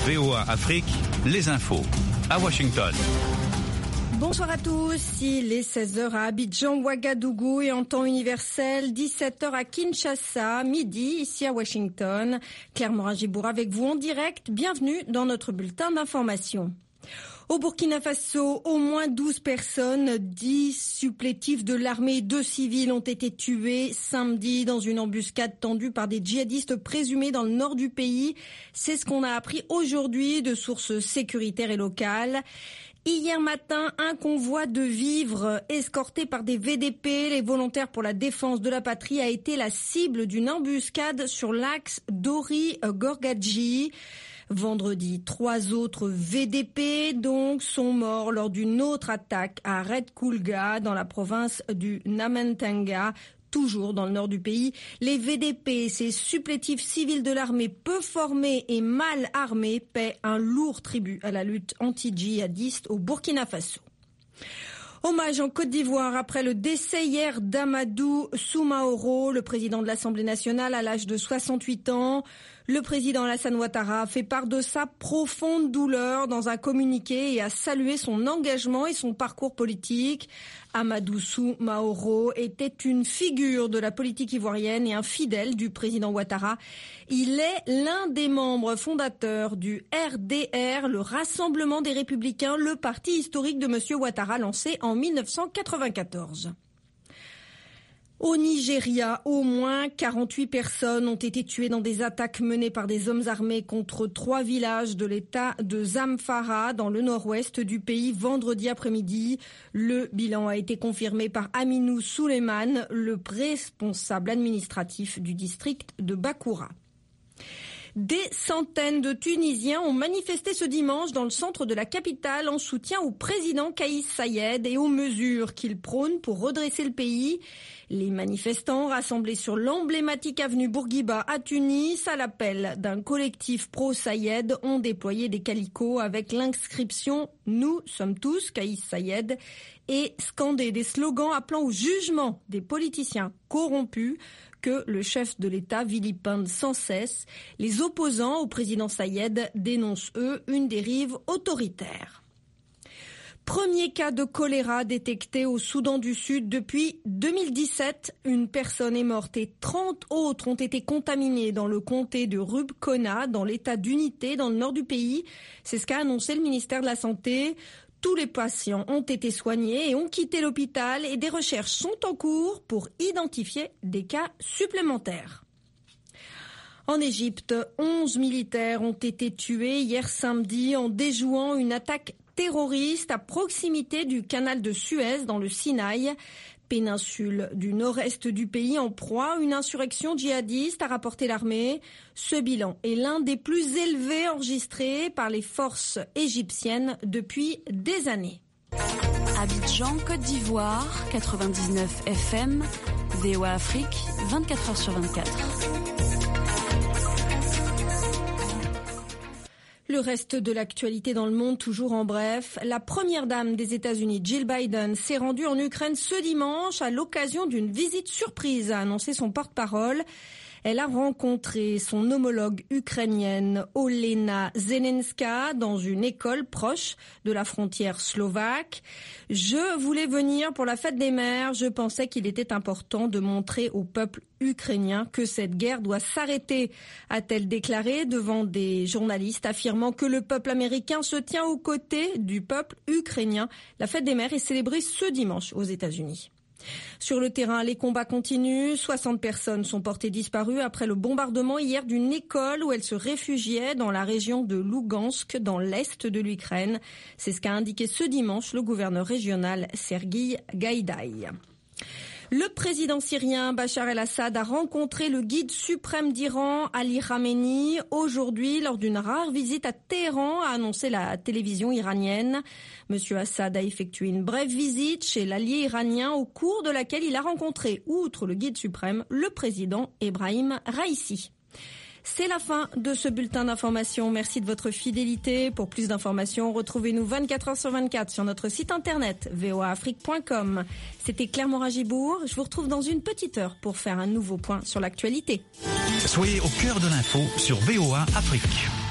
VOA Afrique, les infos. À Washington. Bonsoir à tous, il est 16h à Abidjan, Ouagadougou et en temps universel, 17h à Kinshasa, midi ici à Washington. Claire Morin-Gibour avec vous en direct, bienvenue dans notre bulletin d'information. Au Burkina Faso, au moins 12 personnes, 10 supplétifs de l'armée et 2 civils ont été tués samedi dans une embuscade tendue par des djihadistes présumés dans le nord du pays. C'est ce qu'on a appris aujourd'hui de sources sécuritaires et locales. Hier matin, un convoi de vivres escorté par des VDP, les volontaires pour la défense de la patrie, a été la cible d'une embuscade sur l'axe Dori-Gorgadji. Vendredi, 3 autres VDP donc sont morts lors d'une autre attaque à Red Koulga dans la province du Namantanga, toujours dans le nord du pays. Les VDP, ces supplétifs civils de l'armée peu formés et mal armés, paient un lourd tribut à la lutte anti-djihadiste au Burkina Faso. Hommage en Côte d'Ivoire après le décès hier d'Amadou Soumaoro, le président de l'Assemblée nationale à l'âge de 68 ans. Le président Alassane Ouattara a fait part de sa profonde douleur dans un communiqué et a salué son engagement et son parcours politique. Amadou Soumaoro était une figure de la politique ivoirienne et un fidèle du président Ouattara. Il est l'un des membres fondateurs du RDR, le Rassemblement des Républicains, le parti historique de M. Ouattara lancé en 1994. Au Nigeria, au moins 48 personnes ont été tuées dans des attaques menées par des hommes armés contre 3 villages de l'état de Zamfara, dans le nord-ouest du pays, vendredi après-midi. Le bilan a été confirmé par Aminou Souleymane, le responsable administratif du district de Bakoura. Des centaines de Tunisiens ont manifesté ce dimanche dans le centre de la capitale en soutien au président Kais Saied et aux mesures qu'il prône pour redresser le pays. Les manifestants rassemblés sur l'emblématique avenue Bourguiba à Tunis, à l'appel d'un collectif pro-Saied, ont déployé des calicots avec l'inscription « Nous sommes tous Kais Saied » et scandé des slogans appelant au jugement des politiciens corrompus que le chef de l'État vilipende sans cesse. Les opposants au président Saied dénoncent, eux, une dérive autoritaire. Premier cas de choléra détecté au Soudan du Sud depuis 2017. Une personne est morte et 30 autres ont été contaminées dans le comté de Rubkona, dans l'état d'Unité, dans le nord du pays. C'est ce qu'a annoncé le ministère de la Santé. Tous les patients ont été soignés et ont quitté l'hôpital et des recherches sont en cours pour identifier des cas supplémentaires. En Égypte, 11 militaires ont été tués hier samedi en déjouant une attaque terroriste à proximité du canal de Suez dans le Sinaï, péninsule du nord-est du pays en proie à une insurrection djihadiste, a rapporté l'armée. Ce bilan est l'un des plus élevés enregistrés par les forces égyptiennes depuis des années. Abidjan, Côte d'Ivoire, 99 FM, VOA Afrique, 24h/24. Le reste de l'actualité dans le monde, toujours en bref. La première dame des États-Unis, Jill Biden, s'est rendue en Ukraine ce dimanche à l'occasion d'une visite surprise, a annoncé son porte-parole. Elle a rencontré son homologue ukrainienne Olena Zelenska dans une école proche de la frontière slovaque. « Je voulais venir pour la fête des mères. Je pensais qu'il était important de montrer au peuple ukrainien que cette guerre doit s'arrêter », a-t-elle déclaré devant des journalistes, affirmant que le peuple américain se tient aux côtés du peuple ukrainien. La fête des mères est célébrée ce dimanche aux États-Unis. Sur le terrain, les combats continuent. 60 personnes sont portées disparues après le bombardement hier d'une école où elles se réfugiaient dans la région de Lougansk, dans l'est de l'Ukraine. C'est ce qu'a indiqué ce dimanche le gouverneur régional Sergueï Gaïdaï. Le président syrien Bachar el-Assad a rencontré le guide suprême d'Iran, Ali Khamenei, aujourd'hui lors d'une rare visite à Téhéran, a annoncé la télévision iranienne. Monsieur Assad a effectué une brève visite chez l'allié iranien au cours de laquelle il a rencontré, outre le guide suprême, le président Ebrahim Raïssi. C'est la fin de ce bulletin d'information. Merci de votre fidélité. Pour plus d'informations, retrouvez-nous 24h/24 sur notre site internet voaafrique.com. C'était Claire Morin-Gibour. Je vous retrouve dans une petite heure pour faire un nouveau point sur l'actualité. Soyez au cœur de l'info sur VOA Afrique.